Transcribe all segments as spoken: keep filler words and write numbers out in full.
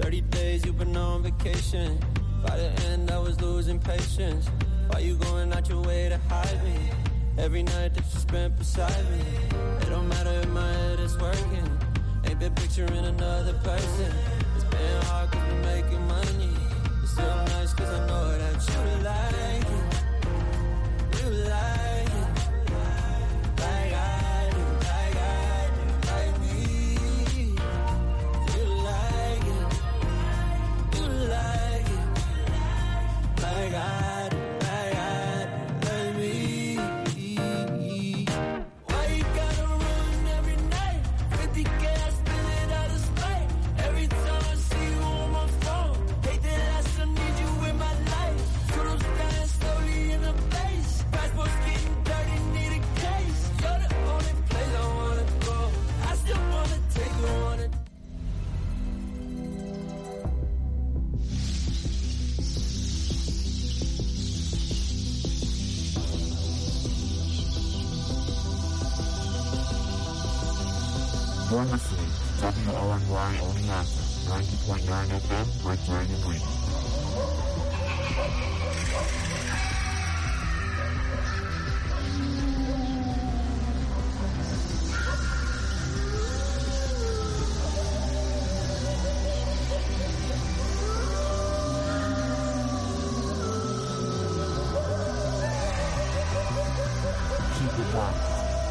thirty days you've been on vacation. By the end I was losing patience. Why you going out your way to hide me? Every night that you spent beside me. It don't matter if my head is working. Ain't been picturing another person. It's been hard cause we're making money. It's still nice cause I know that you like it. You like it. Like I do, like I do, like me. You like it. You like it. Like I do, like I do, like me. Why you gotta run every night? fifty K, I spend it out of spite. Every time I see you on my phone, hate that I still need you in my life. Toodles dying slowly in the face. Passport's getting dirty, need a case. You're the only place I wanna go. I still wanna take you on a You're listening to W O N Y Oneonta, ninety point nine F M, Red Dragon Radio. Keep it locked.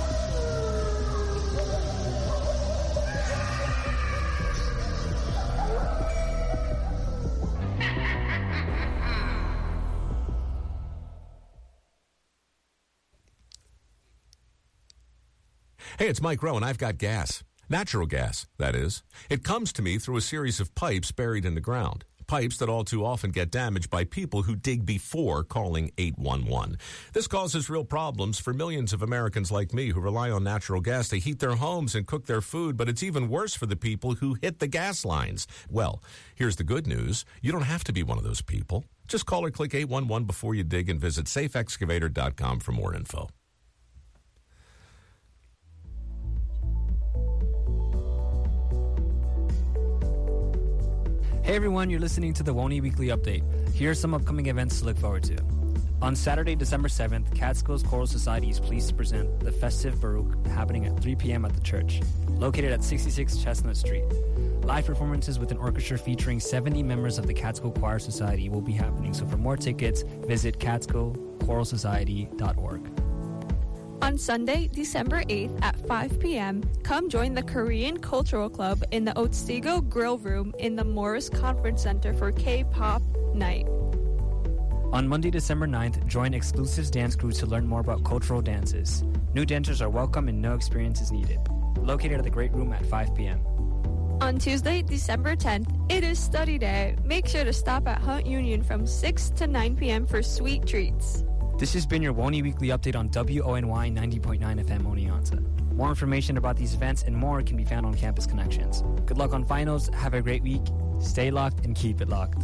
Hey, it's Mike Rowe, and I've got gas. Natural gas, that is. It comes to me through a series of pipes buried in the ground. Pipes that all too often get damaged by people who dig before calling eight one one. This causes real problems for millions of Americans like me who rely on natural gas to heat their homes and cook their food, but it's even worse for the people who hit the gas lines. Well, here's the good news. You don't have to be one of those people. Just call or click eight one one before you dig and visit safe excavator dot com for more info. Hey everyone, you're listening to the Woney Weekly Update. Here are some upcoming events to look forward to. On Saturday, December seventh, Catskills Choral Society is pleased to present the Festive Baruch happening at three p.m. at the church, located at sixty-six Chestnut Street. Live performances with an orchestra featuring seventy members of the Catskill Choir Society will be happening, so for more tickets, visit catskill choral society dot org. On Sunday, December eighth at five p.m., come join the Korean Cultural Club in the Otsego Grill Room in the Morris Conference Center for K-pop night. On Monday, December ninth, join Exclusives Dance Crew to learn more about cultural dances. New dancers are welcome and no experience is needed. Located at the Great Room at five p.m. On Tuesday, December tenth, it is study day. Make sure to stop at Hunt Union from six to nine p.m. for sweet treats. This has been your Woney Weekly Update on W O N Y ninety point nine F M Oneonta. More information about these events and more can be found on Campus Connections. Good luck on finals, have a great week, stay locked, and keep it locked.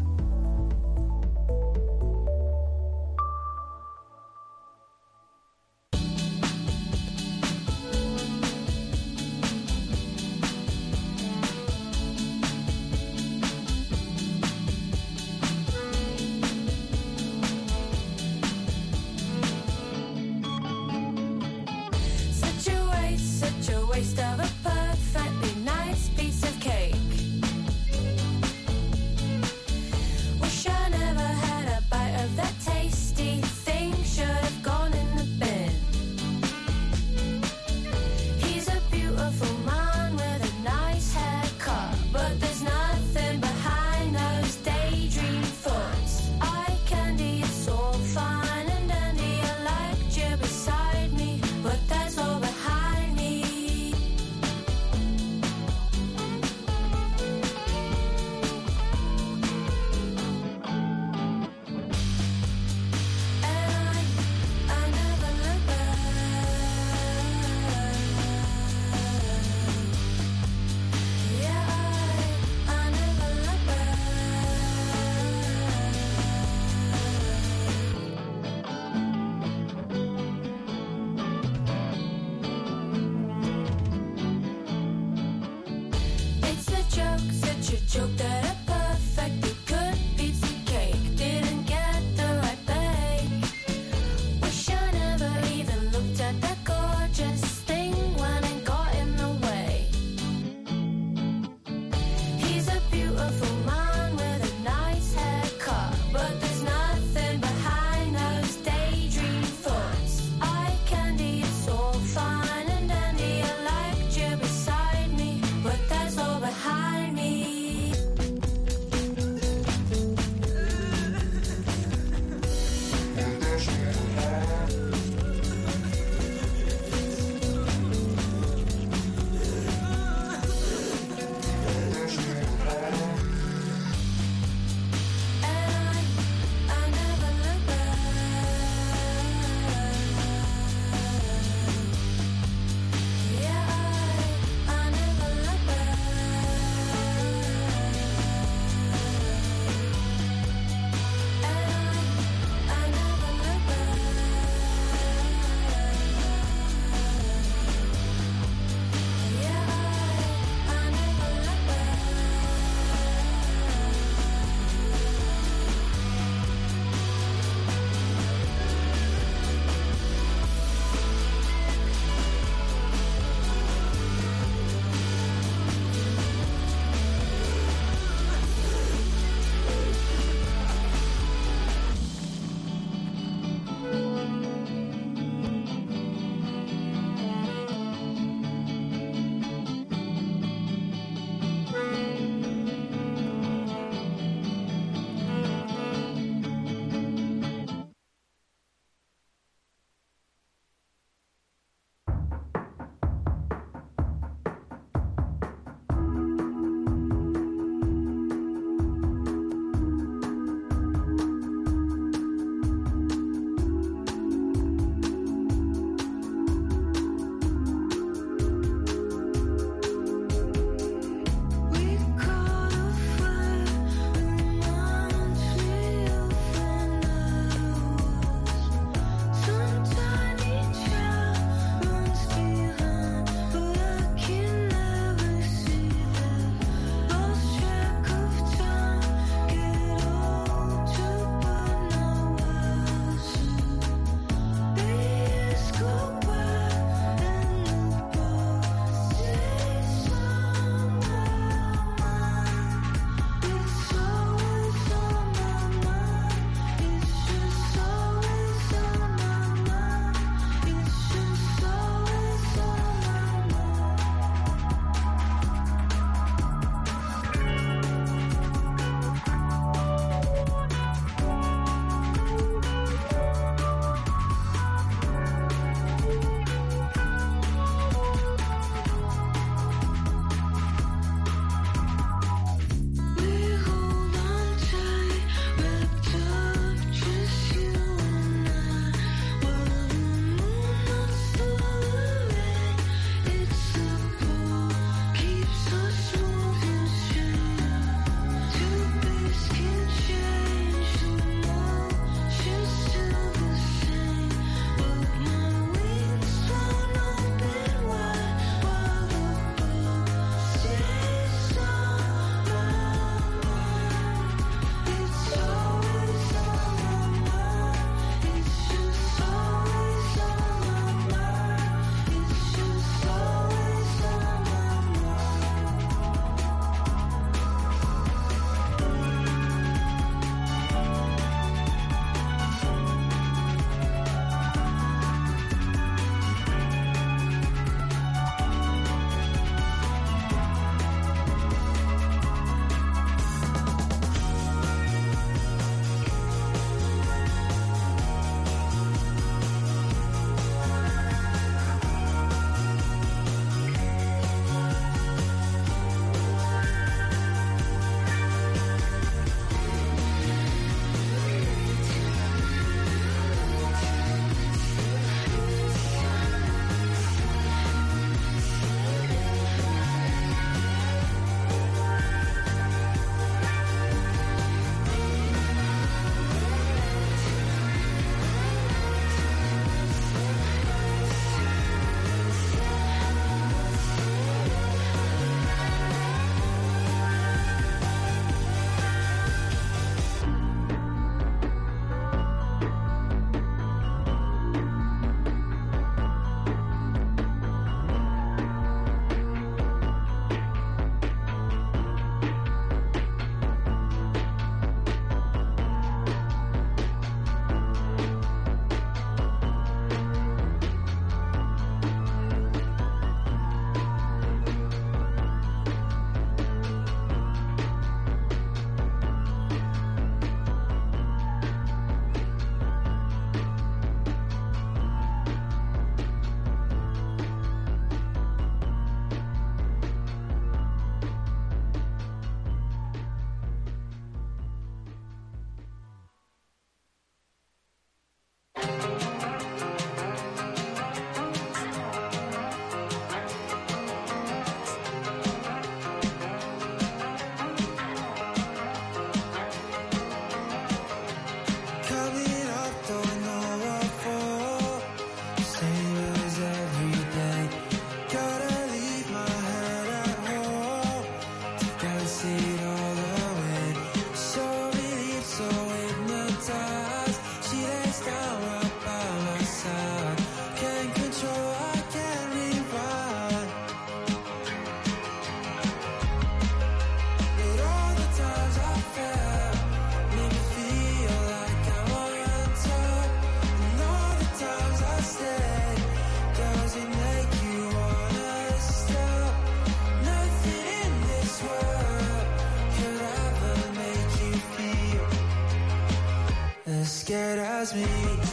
as me.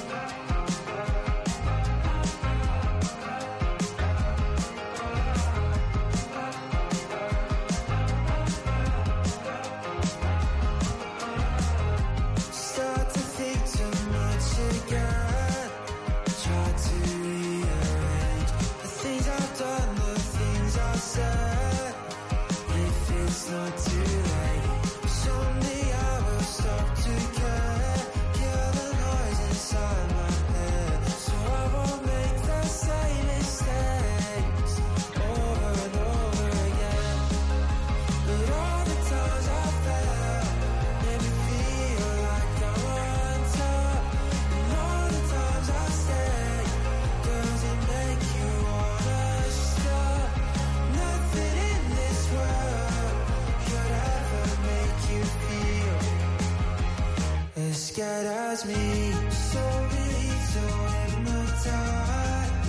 Start to think too much again. Try to rearrange the things I've done, the things I've said. If it's not too late, someday I will stop to care. Kill the noise inside my head, so I won't make the same mistakes over and over again. But all the times I fell made me feel like I'm on top. And all the times I stayed, does it make you wanna stop? Nothing in this world could ever make you feel as scared as me. So relieved, so hypnotized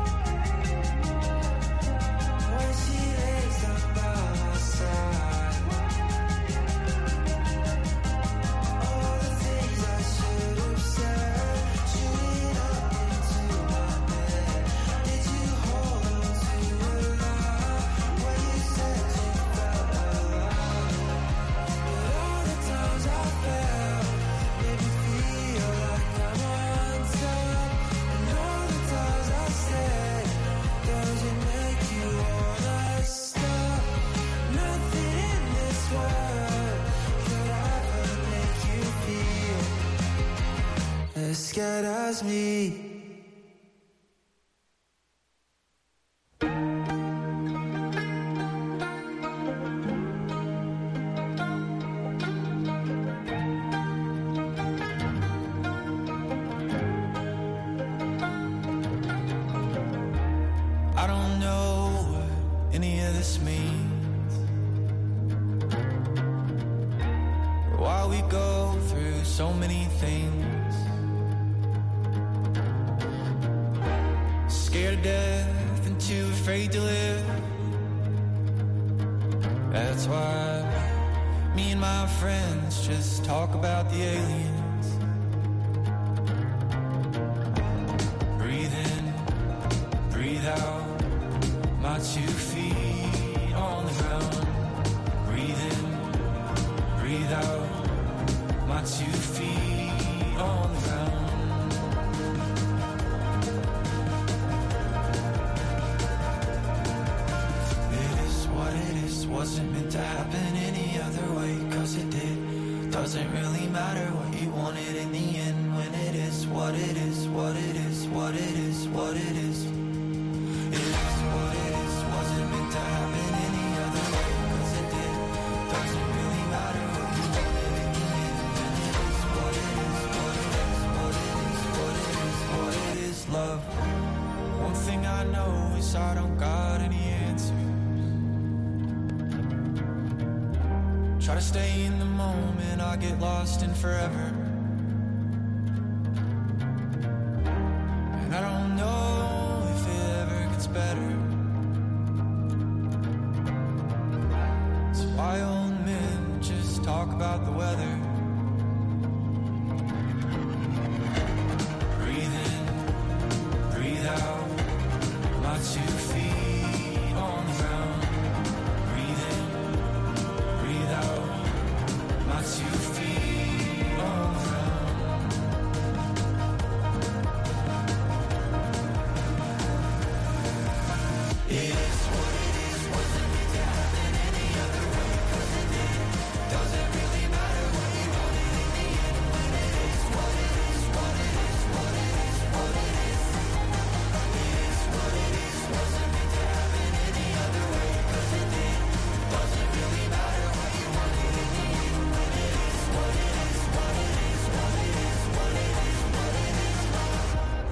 when she lays down by my side. All the things I should have said, shooting up into my bed. Did you hold on to a lie when you said you felt alive? But all the times I fell made me feel like I'm on top. And all the times I said, does it make you wanna stop? Nothing in this world could ever make you feel as scared as me. I don't know what any of this means, or why we go through so many things. Scared of death and too afraid to live. That's why me and my friends just talk about the aliens. Breathe in, breathe out. My two feet on the ground. Breathe in, breathe out. My two feet on the ground. It is what it is. Wasn't meant to happen any other way, 'cause it did. Doesn't really matter what you wanted in the end, when it is what it is, what it is, what it is, what it is. It is what it is, wasn't meant to happen any other way, 'cause it did. Doesn't really matter what you wanted in the end, when it is what it is, what it is, what it is, what it is, what it is, love. One thing I know is I don't got any answers. Try to stay in the moment, I get lost in forever. And I don't know if it ever gets better. It's why old men just talk about the weather. Breathe in, breathe out. My two feet on the ground. Breathe in, breathe out. My two feet on the ground. It is what it is, wasn't meant to happen any other way, 'cause it did. Doesn't really matter what you wanted in the end, when it is what it is, what it is, what it is, what it is. It is what it is, wasn't meant to happen any other way, 'cause it did. Doesn't really matter what you wanted in the end, when it is what it is, what it is, what it is, what it is, what it is, love.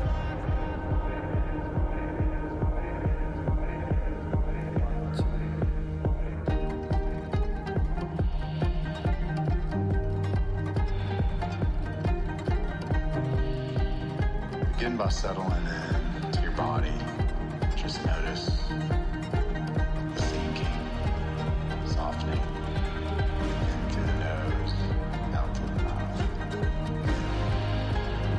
Begin by settling in to your body. Just notice the sinking, softening, in through the nose, out through the mouth.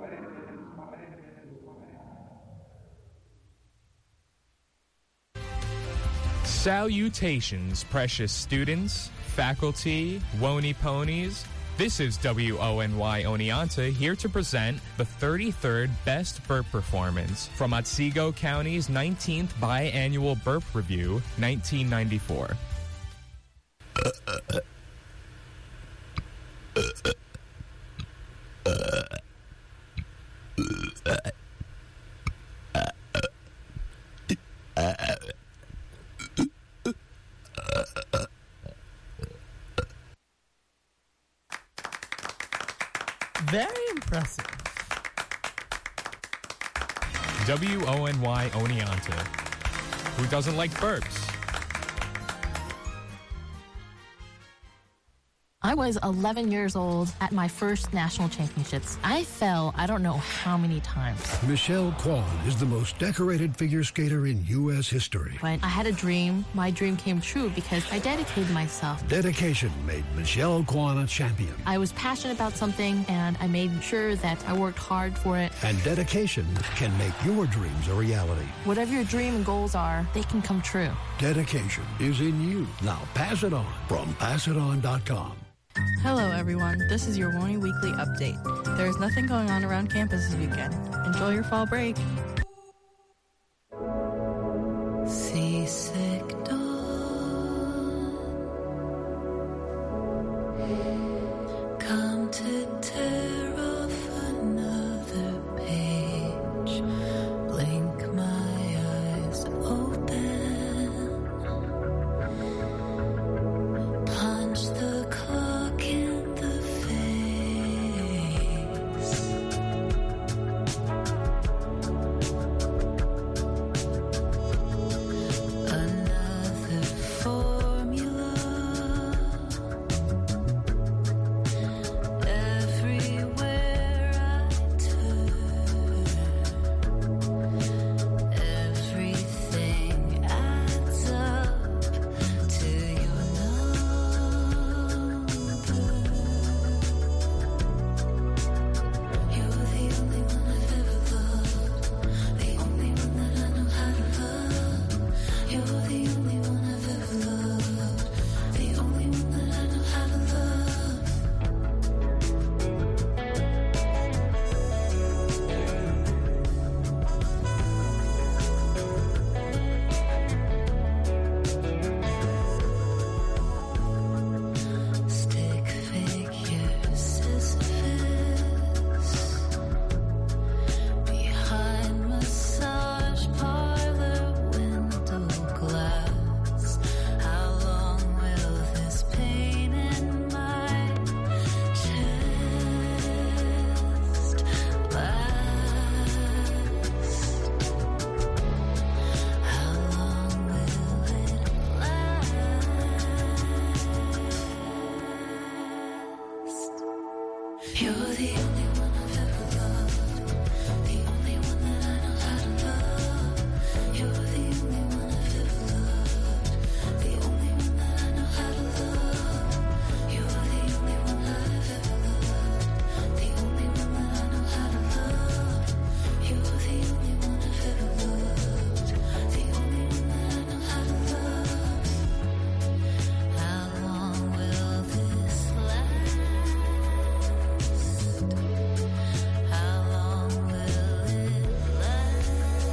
Salutations, precious students, faculty, Wony Ponies. This is W O N Y Oneonta here to present the thirty-third Best Burp Performance from Otsego County's nineteenth Biannual Burp Review, nineteen ninety-four. Very impressive. W O N Y Oneonta. Who doesn't like burps? I was eleven years old at my first national championships. I fell I don't know how many times. Michelle Kwan is the most decorated figure skater in U S history. When I had a dream, my dream came true because I dedicated myself. Dedication made Michelle Kwan a champion. I was passionate about something and I made sure that I worked hard for it. And dedication can make your dreams a reality. Whatever your dream and goals are, they can come true. Dedication is in you. Now pass it on from pass it on dot com. Hello, everyone. This is your Wony Weekly Update. There is nothing going on around campus this weekend. Enjoy your fall break. Seasick dawn, come to tear off another page. Blink my eyes open, punch the clock in the face. Another formula. Everywhere I turn, everything adds up to your number. You're the only one I've ever loved, the only one that I know how to love. You're the only one I've ever loved, the only one that I know how to love. Stick figure Sisyphus behind massage parlor window glass. How long will this pain in my chest last? How long will it last? You're the only one I've ever loved, the only one that I know how to love. You're the only one I've ever loved, the only one that I know how to love. You're the only one I've ever loved, the only one that I know how to love. You're the only one I've ever loved, the only one that I know how to love. How long will this last? How long will it last?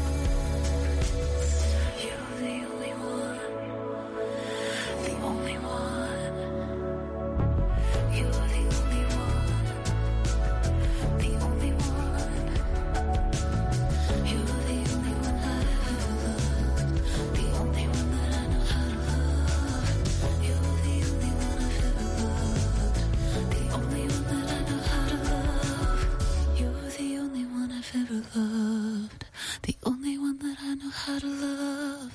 You're the only one, the only one. You're the only one, the only one. You're the only one I've ever loved, the only one that I know how to love. You're the only one I've ever loved, the only one that I know how to love. You're the only one I've ever loved, the only one that I know how to love.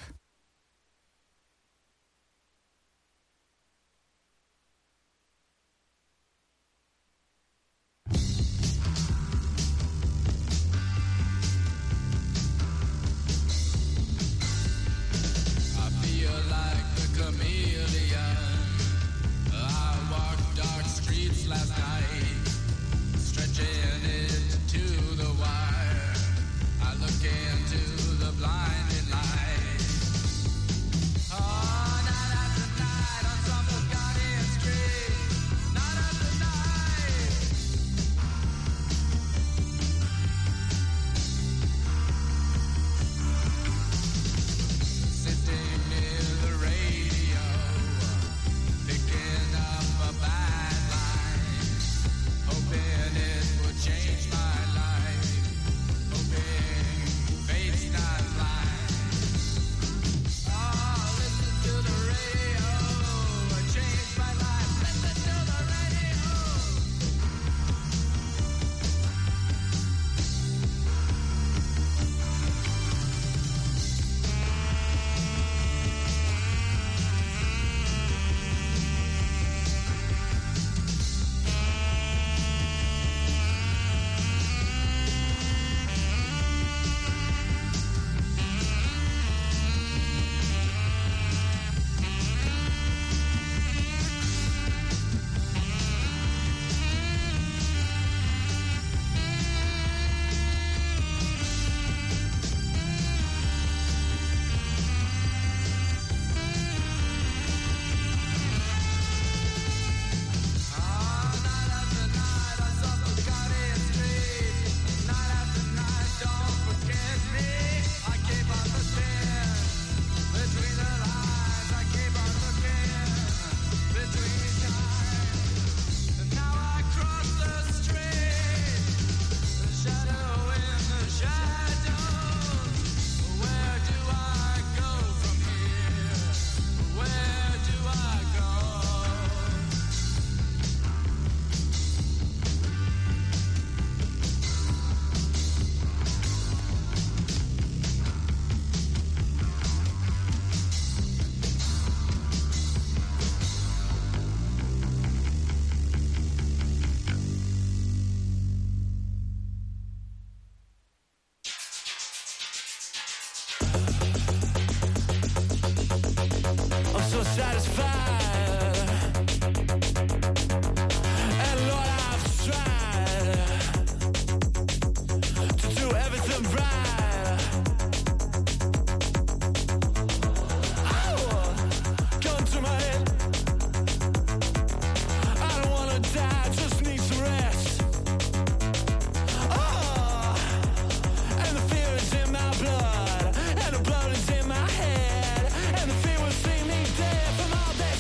I feel like a chameleon. I walked dark streets last night, stretching into satisfied. And Lord, I've tried to do everything right. Oh, going through my head. I don't wanna die, just need some rest. Oh, and the fear is in my blood, and the blood is in my head, and the fear will see me dead from all this.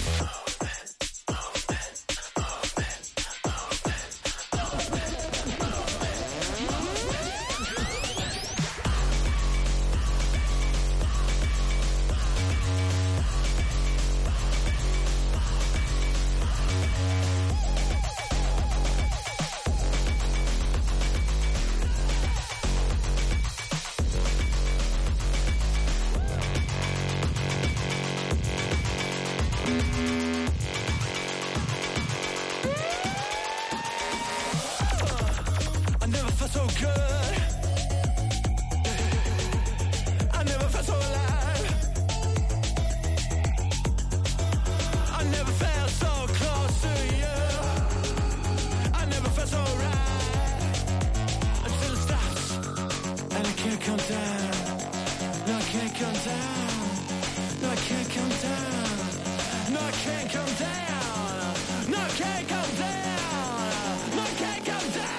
I never felt so good. I never felt so alive. I never felt so close to you. I never felt so right until it stops, and I can't come down. No, I can't come down. No, I can't come down. No, I can't come down. No, I can't come down. No, I can't come down.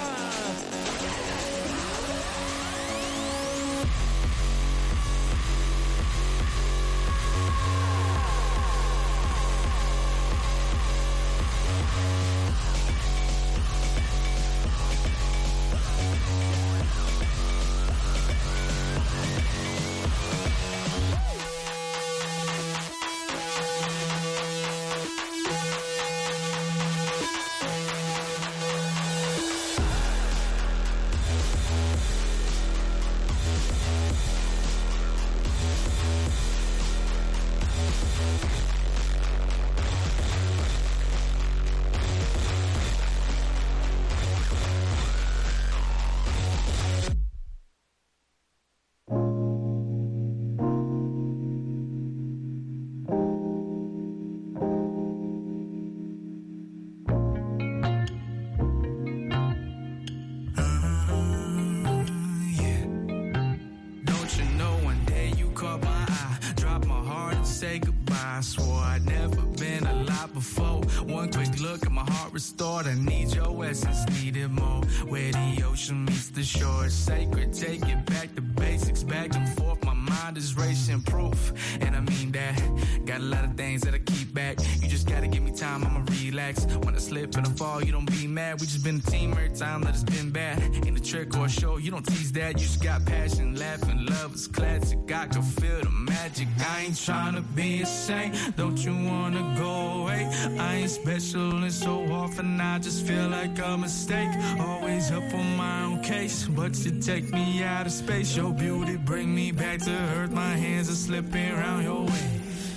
Don't you know one day you caught my eye, dropped my heart and say goodbye. I swore I'd never been alive before. One quick look and my heart restored. I need your essence, needed more. Where the ocean meets the shore, it's sacred. Take it back to basics, back and forth. My mind is racing proof, and I mean that. Got a lot of things that I keep back. You just gotta give me time, I'ma relax. When I slip and I fall, you don't be mad. We just been a team every time that it's been bad. Ain't a trick or a show, you don't tease that. You just got passion, laughing, love is classic. I can feel the magic. I ain't tryna be a saint, don't you wanna go away? I ain't special and so often I just feel like a mistake. Always up on my own case, but you take me out of space. Your beauty bring me back to earth. My hands are slipping around your waist.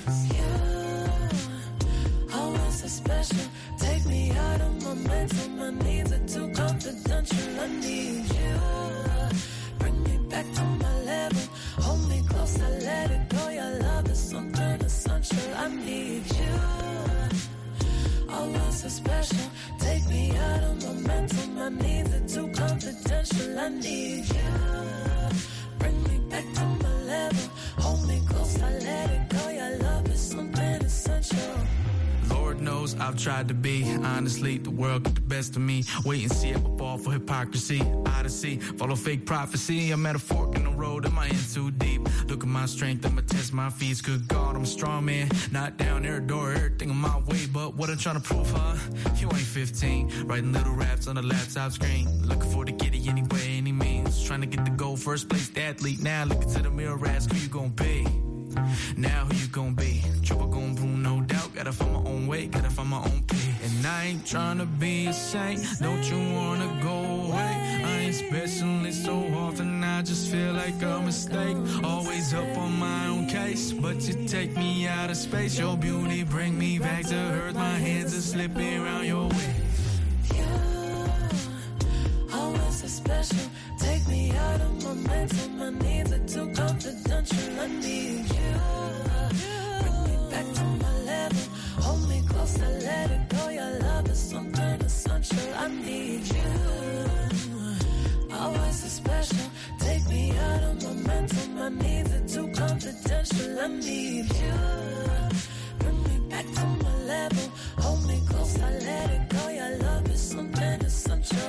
Always so special. Take me out of my mental. My needs are too confidential. I need you. Bring me back to my level. Hold me close, I let it go. Your love is something essential. I need you. Always so special. Take me out of my mental. My needs are too confidential. I need you. Bring me back to my level. Hold me close, I let it go. Your love is something essential. Lord knows I've tried to be. Honestly, the world got the best of me. Wait and see, I will fall for hypocrisy. Odyssey, follow fake prophecy. I'm at a fork in the road, am I in too deep? Look at my strength, I'ma test my feet. Good God, I'm a strong man. Not down there, door, everything on my way. But what I'm trying to prove, huh? You ain't fifteen. Writing little raps on the laptop screen. Looking for the kitty any way, any means. Trying to get the goal, first place athlete. Now look into the mirror, ask who you gonna be. Now who you gonna be? Trouble gon' brew, no doubt. Gotta find my own way, gotta find my own peace. And I ain't tryna be a saint, don't you wanna go away? I ain't special, it's so often I just feel like a mistake. Always up on my own case, but you take me out of space. Your beauty bring me back to earth. My hands are slipping around your waist. You, always so special. Take me out of my mental. My needs are too confidential. I need you. Bring me back to my confidential. I need you. Always so special. Take me out of my mental. My needs are too confidential. I need you. Bring me back to my level. Hold me close, I let it go. Your love is something essential.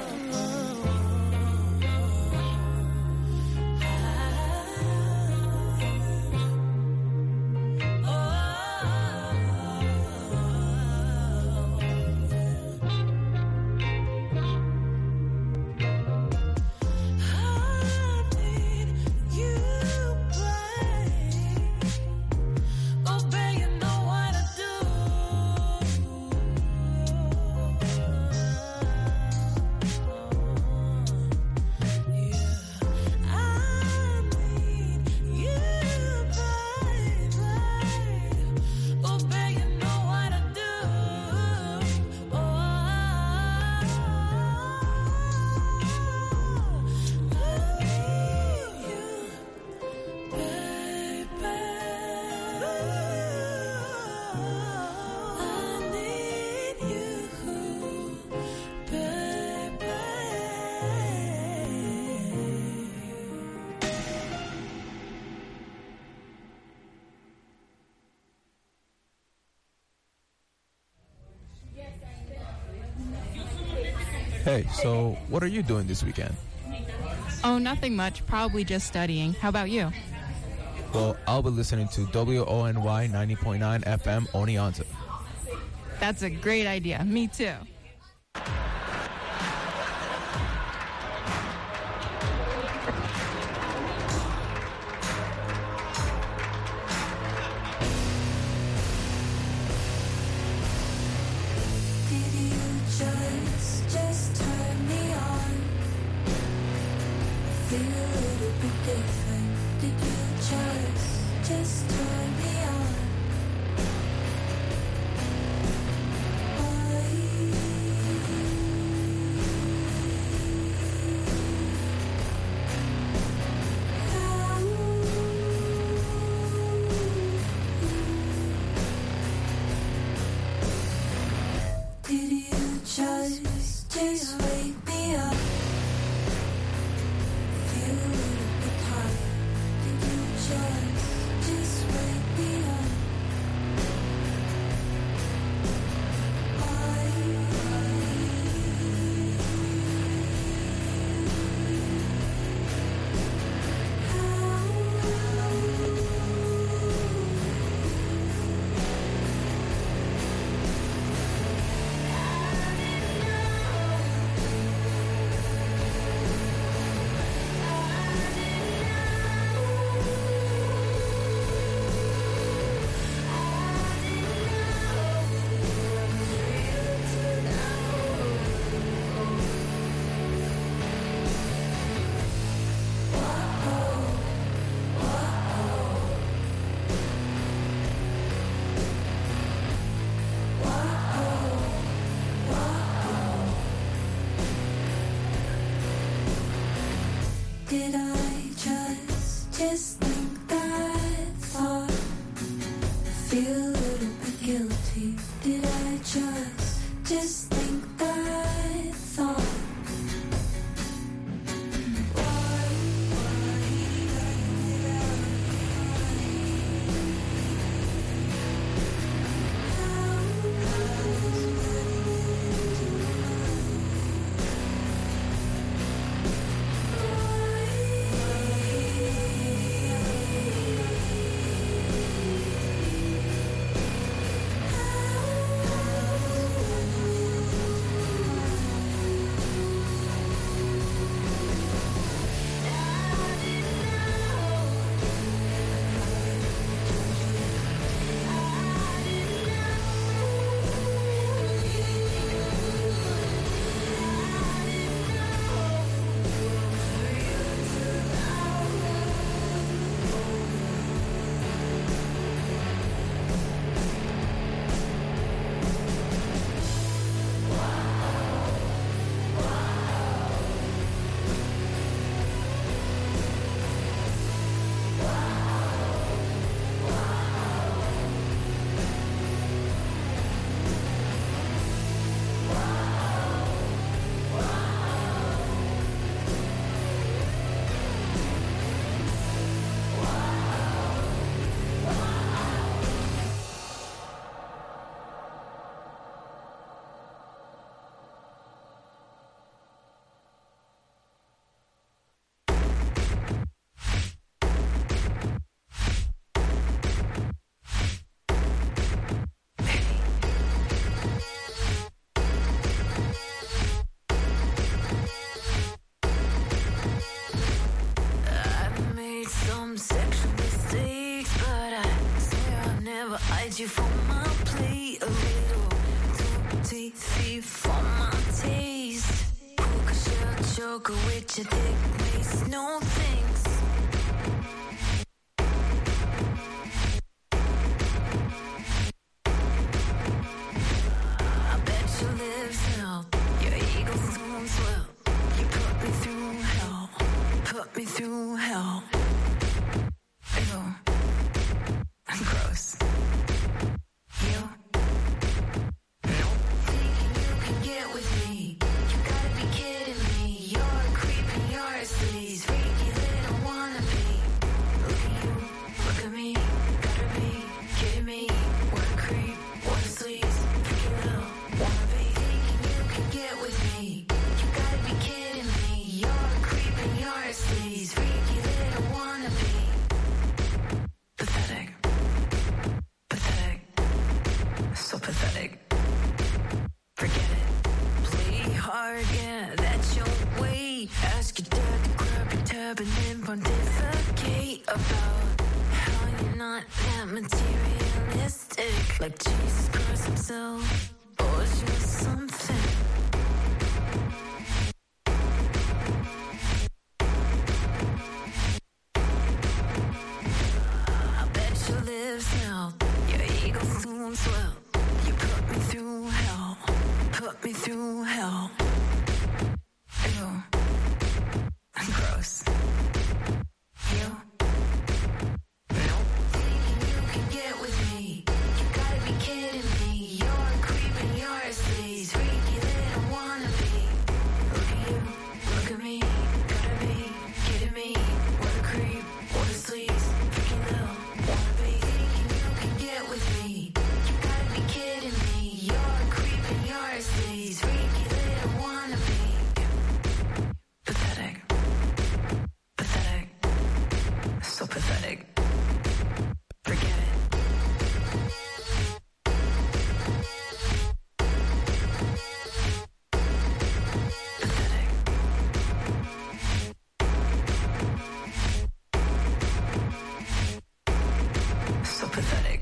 Hey, so what are you doing this weekend? Oh, nothing much. Probably just studying. How about you? Well, I'll be listening to W O N Y ninety point nine F M Oneonta. That's a great idea. Me too. Did I just, just think that thought? Feel a little bit guilty. Did I just, just think that thought? made some sexual mistakes, but I swear I'll never hide you from my plate. A little too tasty for my taste. Puka shell choker with your thick waist, no thanks. I bet your lips now, your ego soon swell. You put me through hell, put me through hell. Ew, I'm gross. You, no, thinking you can get with me. You gotta be kidding me. You're a creep in your sleeves, freaky little wannabe. Look at you, look at me. Gotta be kidding me. What a creep, what a sleaze, freaky little wannabe. Thinking you can get with me. You gotta be kidding me. You're a creep in your sleeves, freaky little wannabe. Pathetic. Pathetic. So pathetic. Forget it. Play hard, yeah, that's your way. Ask your dad to grab your tab and then pontificate about how you're not that materialistic. Like Jesus Christ himself owes you something. I bet your lips now, your ego soon swell. You put me through hell, put me through hell. Ew, I'm gross. You, no, thinking you can get with me. You gotta be kidding me. You're a creep in your sleeves, freaky little wannabe. Look at you, look at me. Gotta be kidding me. What a creep, what a sleaze, freaky little wannabe. Thinking you can get with me. You gotta be kidding me. You're a creep in your sleeves, freaky little wannabe. Pathetic. Pathetic. So pathetic. Forget it. Pathetic. So pathetic.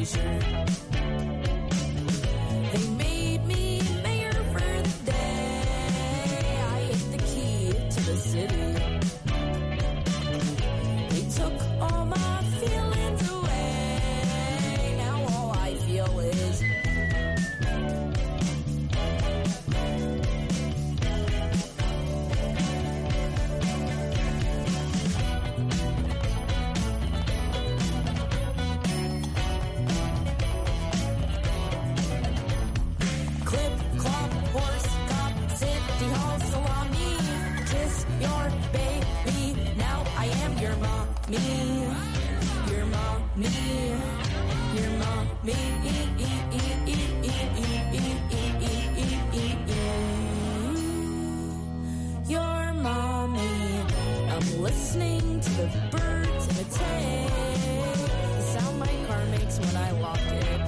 leisure. They made me mayor for the day. I ate the key to the city. They took all my feelings away. Now all I feel is clip, clop, horse, cop, city hall, salami. Kiss your baby. Now I am your mommy. Your mommy. Your mommy. Your mommy. I'm listening to the birds imitate the sound my car makes when I lock it.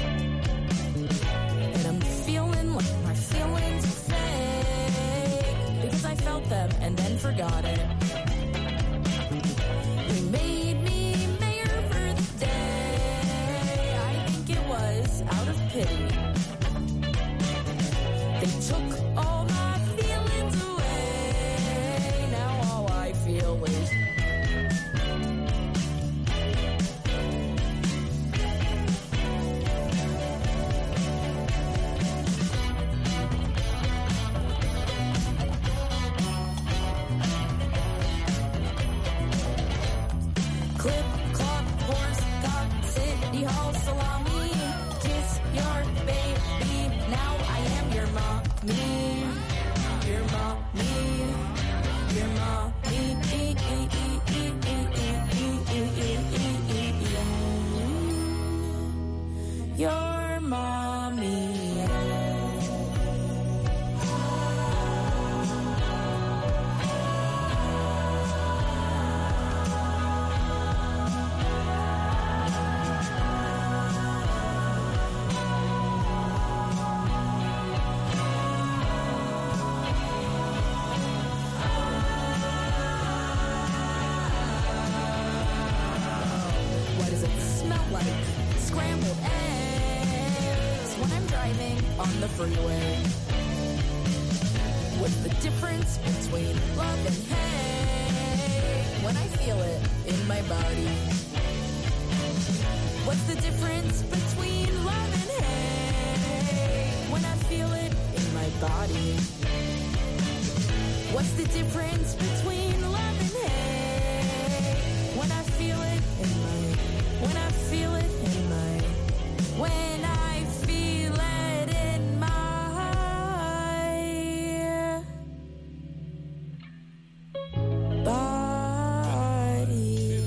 And I'm feeling like my feelings are fake because I felt them and then forgot it. They made me mayor for the day. I think it was out of pity. They took all my feelings away. Now all I feel is clip, clop, horse, cop, city hall, salami. Kiss your baby. Now I am your mommy. Your mommy. Your mommy. Your mommy. What does it smell like? Scrambled eggs when I'm driving on the freeway. What's the difference between love and hate when I feel it in my body? What's the difference between love and hate when I feel it in my body? What's the difference between love and hate when I feel it in my when I feel it in my when I feel it in my body.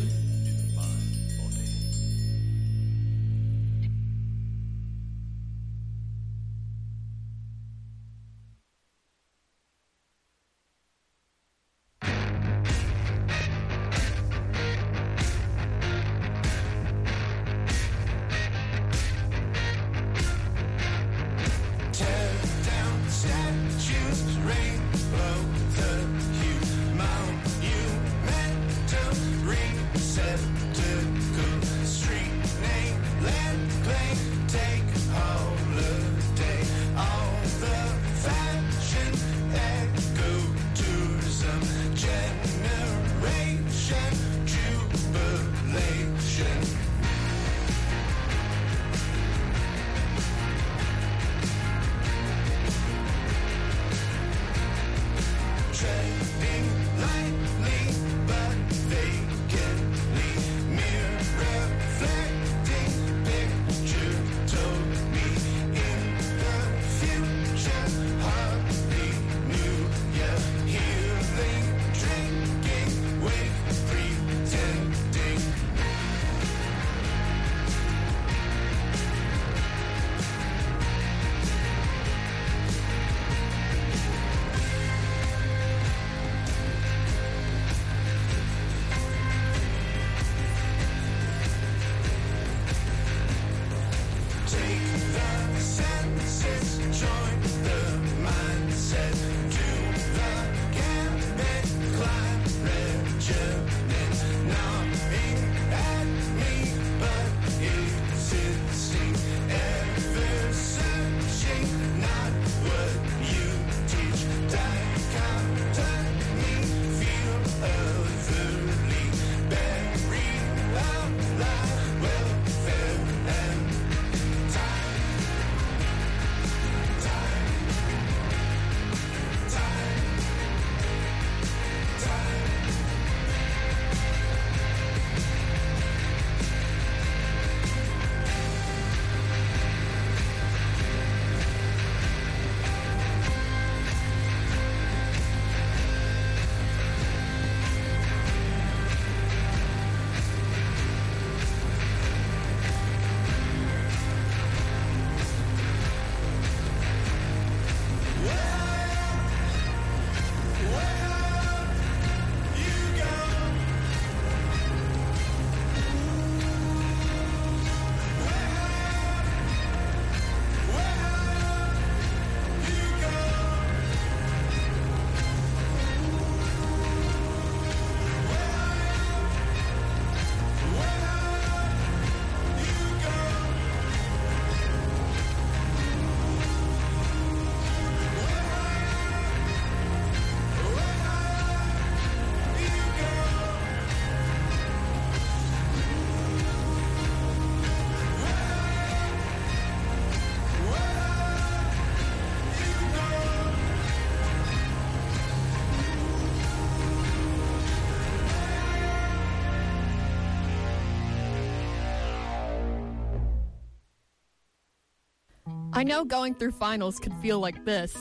I know going through finals could feel like this.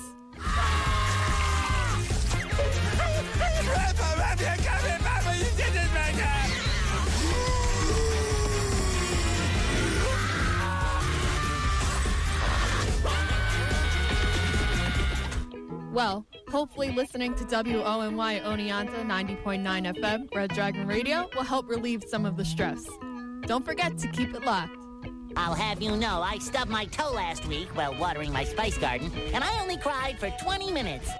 Well, hopefully listening to W O N Y Oneonta ninety point nine F M, Red Dragon Radio, will help relieve some of the stress. Don't forget to keep it locked. I'll have you know I stubbed my toe last week while watering my spice garden, and I only cried for twenty minutes.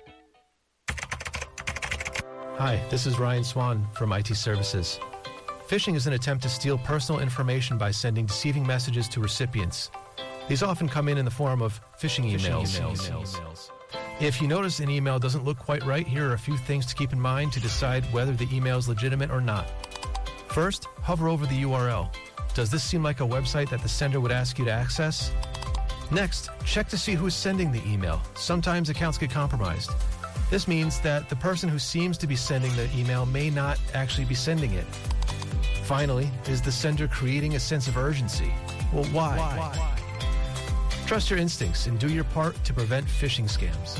Hi, this is Ryan Swan from I T Services. Phishing is an attempt to steal personal information by sending deceiving messages to recipients. These often come in in the form of phishing emails. Phishing emails. emails. If you notice an email doesn't look quite right, here are a few things to keep in mind to decide whether the email is legitimate or not. First, hover over the U R L. Does this seem like a website that the sender would ask you to access? Next, check to see who's sending the email. Sometimes accounts get compromised. This means that the person who seems to be sending the email may not actually be sending it. Finally, is the sender creating a sense of urgency? Well, why? why? Trust your instincts and do your part to prevent phishing scams.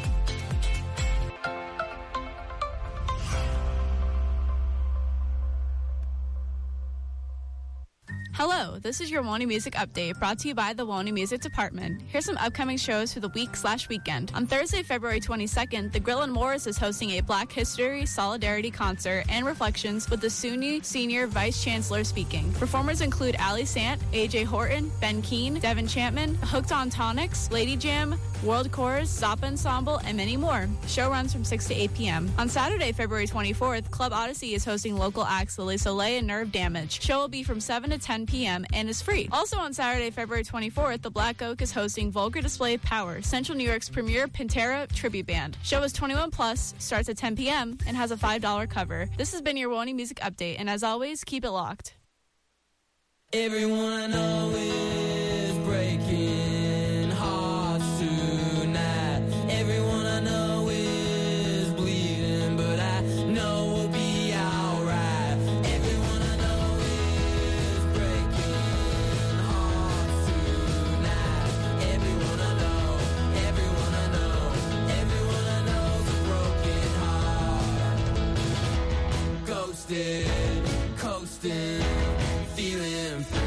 Hello, this is your Woney Music Update, brought to you by the Woney Music Department. Here's some upcoming shows for the week slash weekend. On Thursday, February twenty-second, the Grill and Morris is hosting a Black History Solidarity Concert and Reflections with the S U N Y Senior Vice Chancellor speaking. Performers include Ali Sant, A J Horton, Ben Keane, Devin Chapman, Hooked on Tonics, Lady Jam, World Chorus, Zappa Ensemble, and many more. Show runs from six to eight p.m. On Saturday, February twenty-fourth, Club Odyssey is hosting local acts Lily Soleil and Nerve Damage. Show will be from seven to ten p.m. and is free. Also on Saturday, February twenty-fourth, the Black Oak is hosting Vulgar Display Power, Central New York's premier Pantera tribute band. Show is twenty-one plus, starts at ten p.m., and has a five dollars cover. This has been your Woney Music Update, and as always, keep it locked. Everyone I know is breaking hearts tonight. Everyone I know is bleeding, but I know we'll be alright. Everyone I know is breaking hearts tonight. Everyone I know, everyone I know, everyone I know's a broken heart. Ghosted, coasting, feeling free.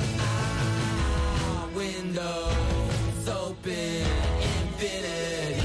Ah, windows open, infinity.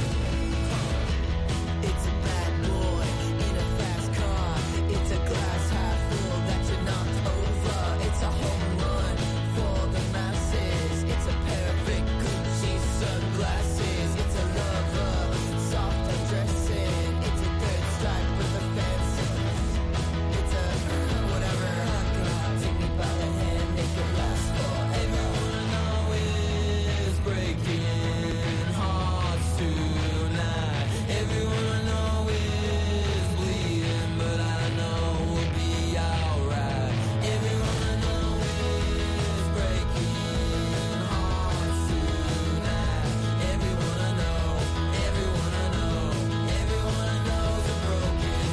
It's a bad boy in a fast car. It's a glass half full that you knocked over. It's a home run for the masses. It's a perfect Gucci sunglasses. It's a lover, soft undressing. It's a third strike with a fancy. It's a whatever. Take me by the hand, make it last forever. Everyone I know is breaking hearts tonight. Everyone I know is bleeding, but I know we'll be alright. Everyone I know is breaking hearts tonight. Everyone I know, everyone I know, everyone I know's a broken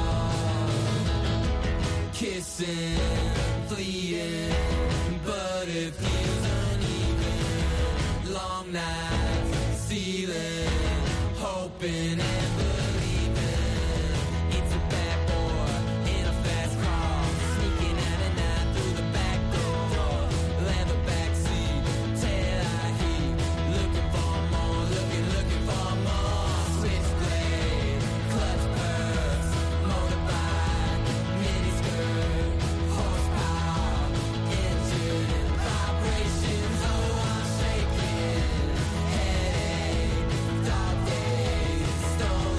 heart. Kissing, fleeting, but it feels uneven. Long nights, ceiling, hoping and believing. It's a bad boy in a fast car, sneaking out at night through the back door. Leather backseat, tail I heat, looking for more, looking, looking for more. Switchblade, clutch purse, motorbike, mini skirt, horsepower, engine, vibrations. Oh, I'm shaking, headache, dark days, stolen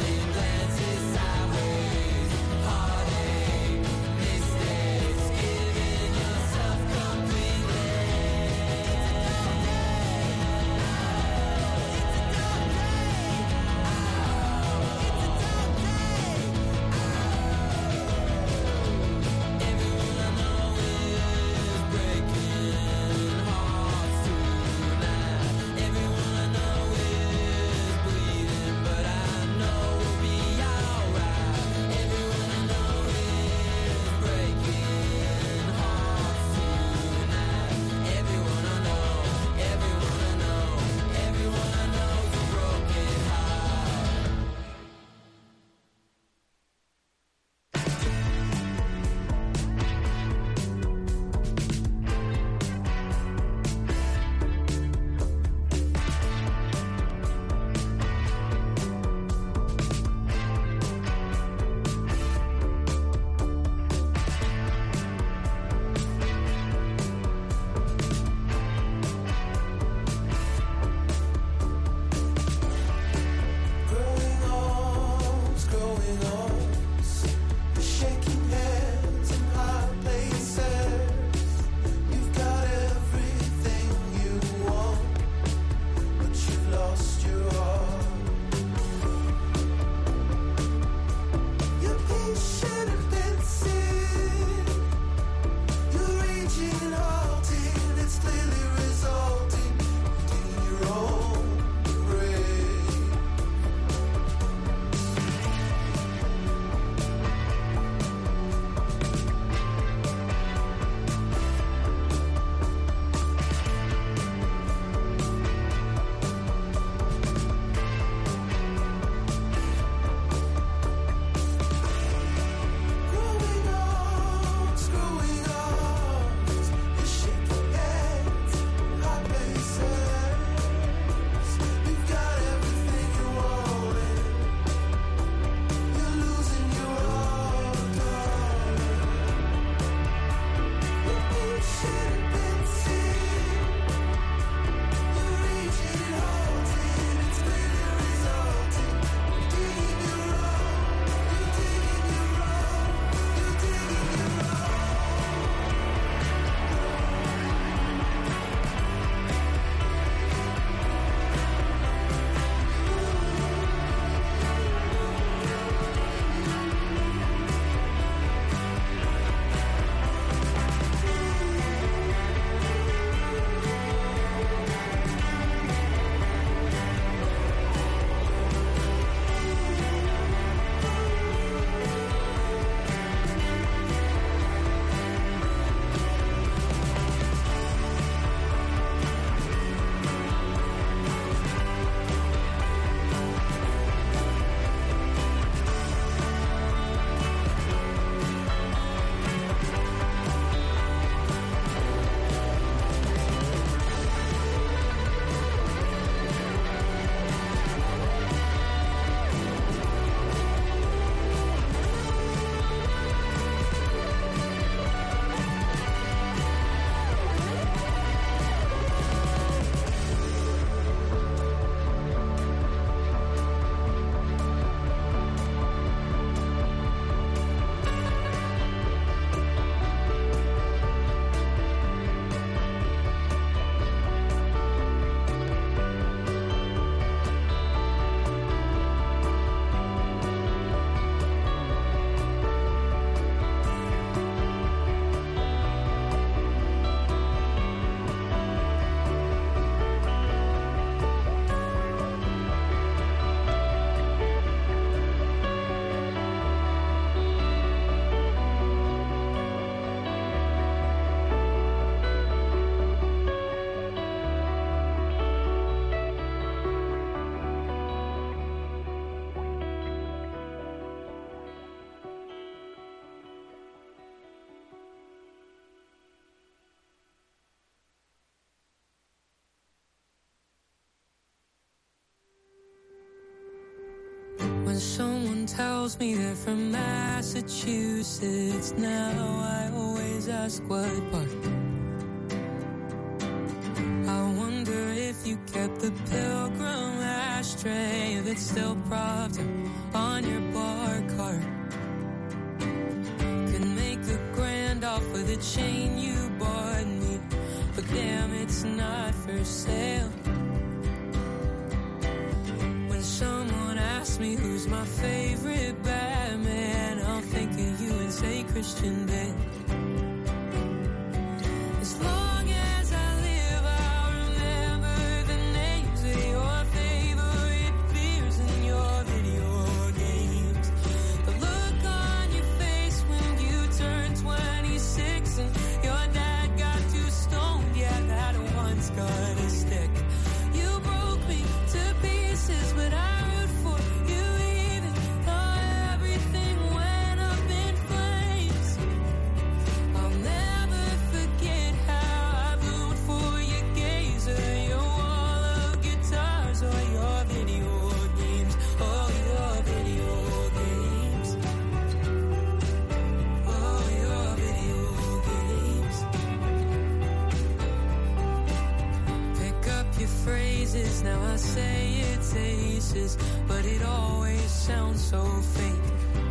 calls me there from Massachusetts. Now I always ask what part. I wonder if you kept the pilgrim ashtray that's still propped on your bar cart. Could make a grand off with the chain you bought me, but damn, it's not for sale. When someone asks me who's my favorite Batman, I'll think of you and say Christian Bale. As long as I live, I'll remember the names of your favorite beers and your video games. The look on your face when you turn twenty-six and your dad got too stoned. Yeah, that one's gonna stick. You broke me to pieces, but I root for you even though everything went up in flames. I'll never forget how I bloomed for your gaze or your wall of guitars or your video games. Oh, your video games. Oh, your video games. Pick up your phrases, now I say it's aces, but it always sounds so fake.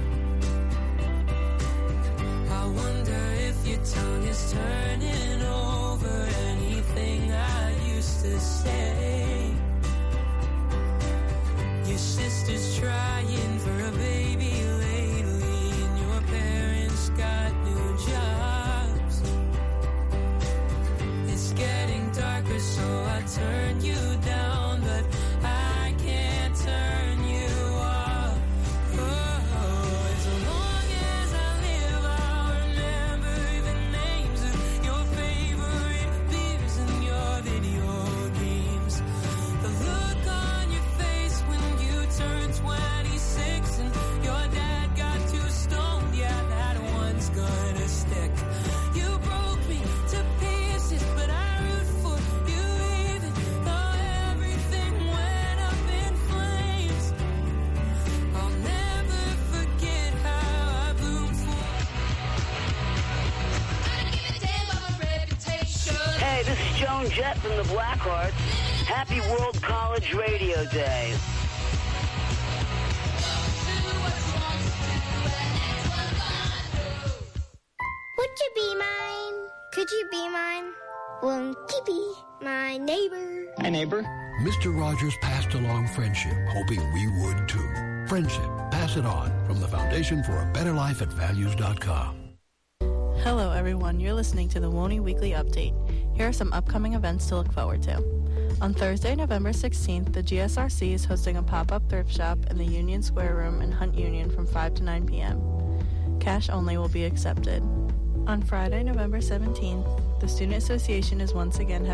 I wonder if your tongue is turning over anything I used to say. Your sister's trying for a baby lately, and your parents got new jobs. It's getting darker, so I turn you down, but I can't turn you off. Oh, as long as I live, I'll remember the names of your favorite beers and your video games. The look on your face when you turn twenty-six and your dad got too stoned. Yeah, that one's gonna stick. You broke me to pieces, but I root for you even though everything went up in flames. I'll never forget how I bloomed for. Hey, this is Joan Jett from the Blackhearts. Happy World College Radio Day. Would you be mine? Could you be mine? Won't you be my neighbor? Hi, neighbor. Mister Rogers passed along friendship, hoping we would too. Friendship, pass it on from the Foundation for a Better Life at values dot com. Hello, everyone. You're listening to the Woney Weekly Update. Here are some upcoming events to look forward to. On Thursday, November sixteenth, the G S R C is hosting a pop-up thrift shop in the Union Square Room in Hunt Union from five to nine p.m. Cash only will be accepted. On Friday, November seventeenth, the Student Association is once again having